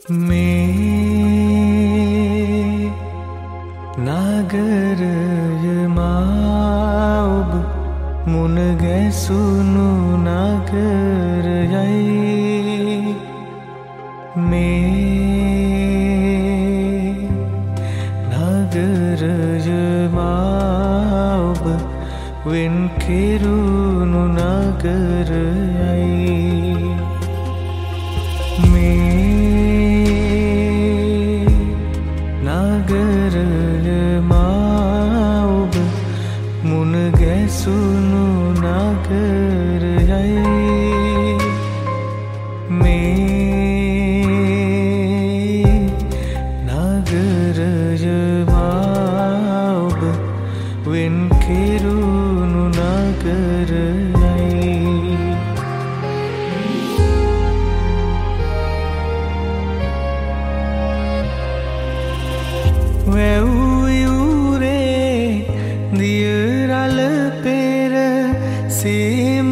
මේ නගරය මා ඔබ මුණ ගැසුණු නගරයයි මේ නගරය මා ඔබ වෙන් කෙරුණු නගරයයි නගරය මා ඔබ මුණ ගැසුණු නගරයයි මේ නගරය මා ඔබ වෙන් කෙරුණු නගරයයි වැව්යුරේ දියරල පෙර සේම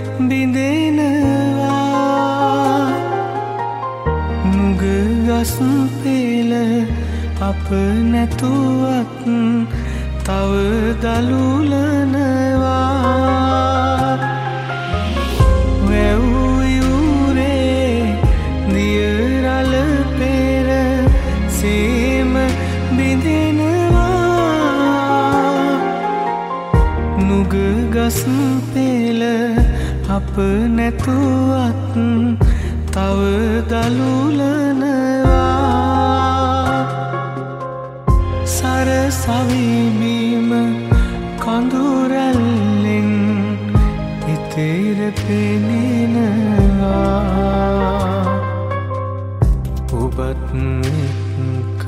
බිඳෙනවා නුගගස් පෙළ අප නැතුවත් තව දලුලනවා වැව්යුරේ දියරල පෙර සේම බිඳෙනවා නුගගස් පෙළ අප නැතුවත් තව දලුලනවා සරසවිබීම කඳුරැල්ලෙන් ඉතෙර පෙනෙනවා ඔබත් එක්ක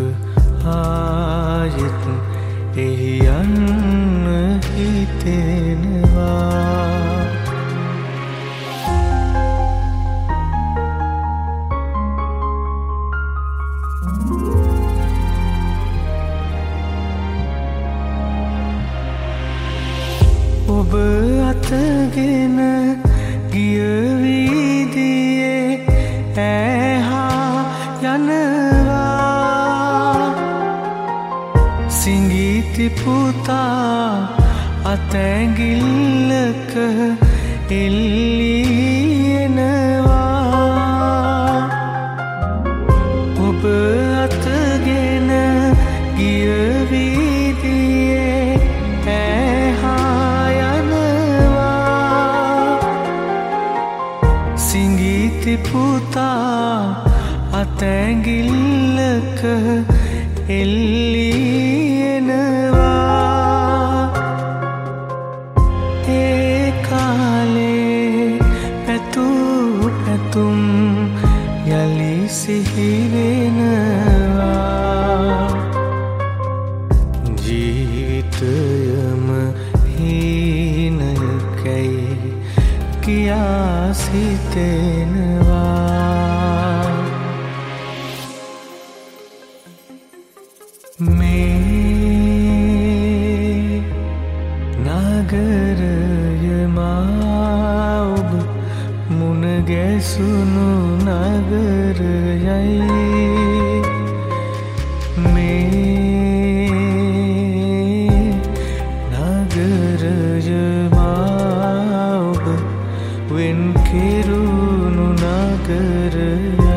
ආයෙත් එහි යන්න හිතෙනවා ඔබ අතගෙන ගිය වීදියේ ඇහා යනවා සිඟිති පුතා අතැඟිල්ලක එල්ලී එනවා ඔබ අතගෙන ගිය වීදියේ ඇහා යනවා සිඟිති පුතා අතැඟිල්ලක එල්ලී එනවා ඒ කාලේ පැtuu පැතුම් යලි සිහි වෙනවා ජීවිතයම හීනයකයි කියා සිතෙනවා මේ නගරය මා ඔබ මුණ ගැසුණු නගරයයි මේ නගරය මා ඔබ වෙන් කෙරුණු නගරයයි